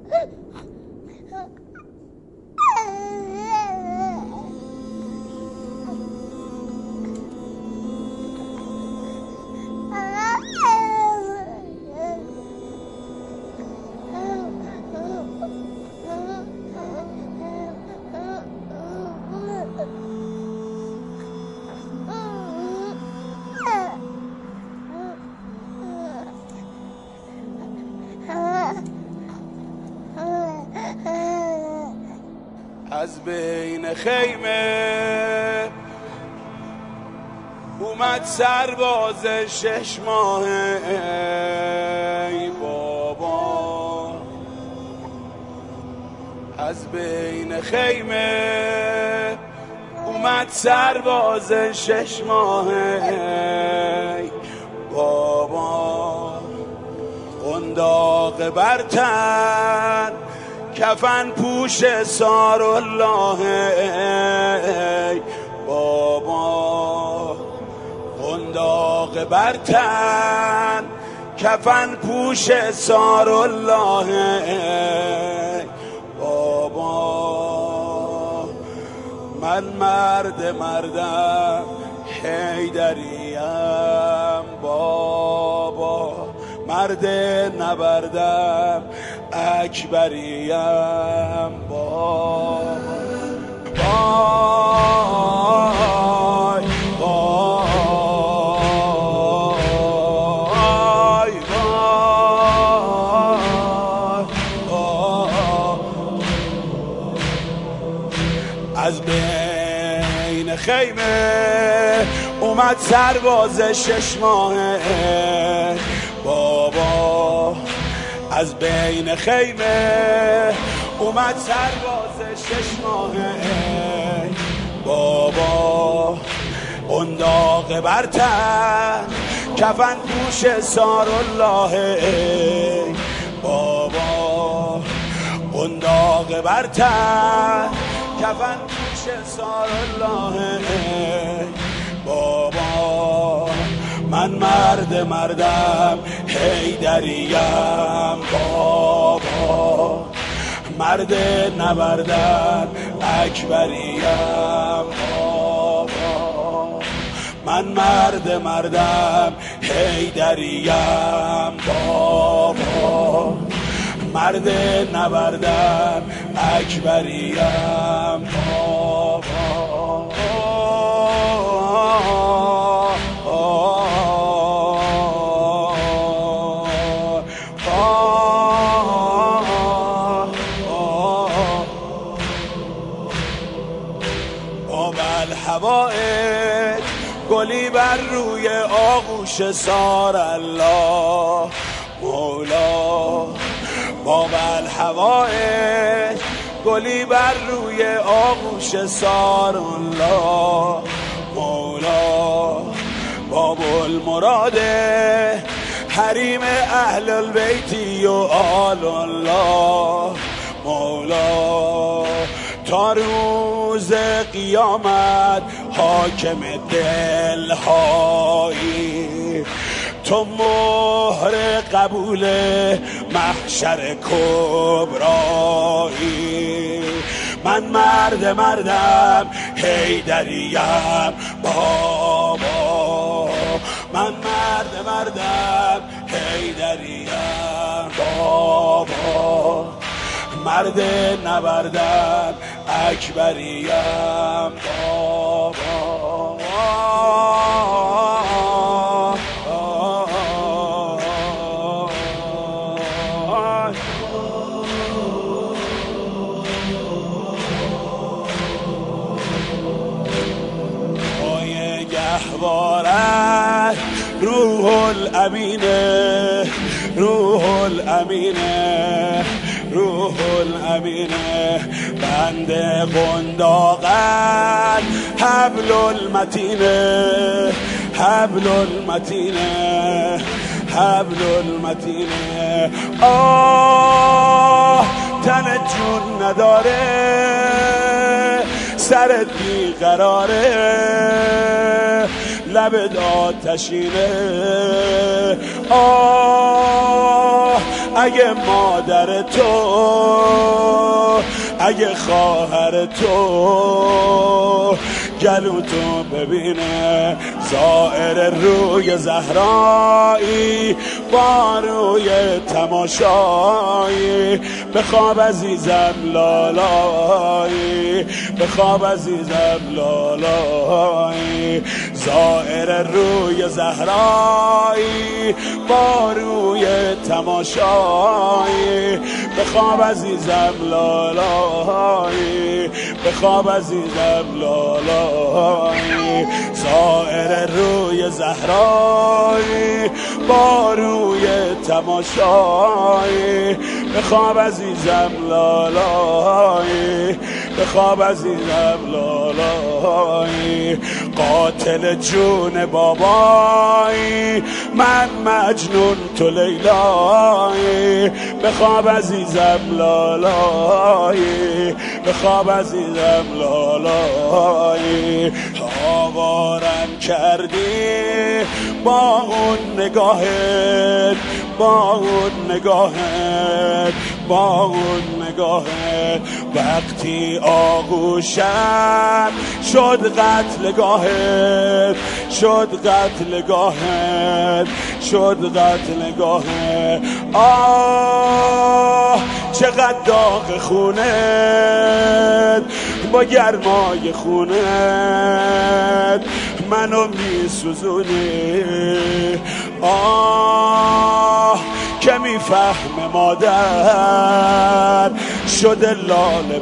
از بین خیمه اومد سرباز 6 ماهه، ای بابا. از بین خیمه اومد سرباز 6 ماهه، ای بابا. قنداق برتن کفن پوش سارالله، ای بابا. قنداق برتن کفن پوش سارالله، ای بابا. من مردم حیدریم بابا، مرد نبردم اکبریم بابا. وای وای وای. از بین خیمه اومد سرباز 6 ماهه، بابا. از بین خیمه اومد سرباز 6 ماهه، بابا. قنداق برتن کفن پوش سارالله، بابا. قنداق برتن کفن پوش سارالله، بابا. من مردم حیدریم بابا، مرد نبردن اکبریم بابا. من مردم حیدریم بابا، مرد نبردن اکبریم بابا. هوای گلی بر روی آغوش سار الله مولا. باب الهوای گلی بر روی آغوش سار الله مولا. باب المراد حریم اهل البیتی و آل الله مولا. تا روز قیامت حاکم دلهایی، تو مهر قبول محشر کبرایی. من مردم حیدریم بابا، من مردم حیدریم بابا، مرد نبردن اکبریم بابا. پای گهوارت روح الامینه، روح الامینه، روح الامینه. بنده قنداقت حبل المتینه، حبل المتینه، حبل المتینه. آه تن جون نداره، سرت بیقراره، لب آتشینه. آه اگه مادر تو، اگه خواهر تو گلو تو ببینه، زائر روی زهرایی با روی تماشایی، بخواب عزیزم لالایی، بخواب عزیزم لالایی، زائر روی زهرایی با روی تماشایی، بخواب عزیزم لالایی، بخواب عزیزم لالایی، زائر روی زهرایی با روی تماشایی، بخواب عزیزم لالایی، بخواب عزیزم لالایی، قاتل جون بابایی من مجنون تو لیلایی، بخواب عزیزم لالایی، بخواب عزیزم لالایی، آوارم کردی با اون نگاهت، با اون نگاهت، با اون نگاهت، وقتی آغوشم شد قتلگاهت، شد قتلگاهت، شد قتلگاهت. آه چقدر داغ خونت با گرمای خونت منو میسوزونی. آه که میفهم مادر شده لاله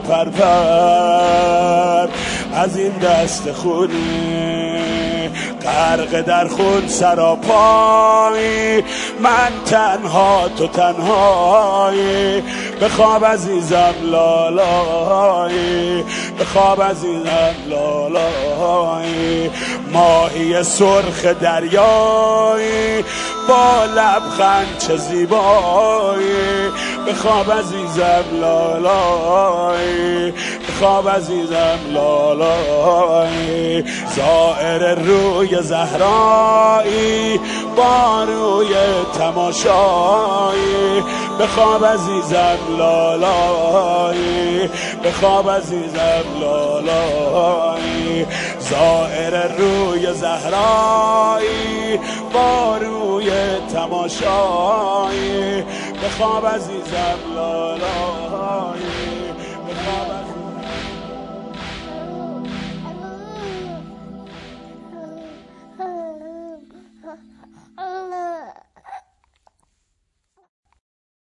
پرپر از این دست خونی، غرق در خون سراپایی من تنها تو تنهایی، بخواب عزیزم لالایی، بخواب عزیزم لالایی، ماهی سرخ دریایی با لبخند چه زیبایی، بخواب عزیزم لالایی، بخواب عزیزم لالایی، زائر روی زهرایی با روی تماشایی، بخواب عزیزم لالایی، بخواب عزیزم لالایی، زائر روی زهرایی با روی تماشایی، بخواب عزیزم لالایی.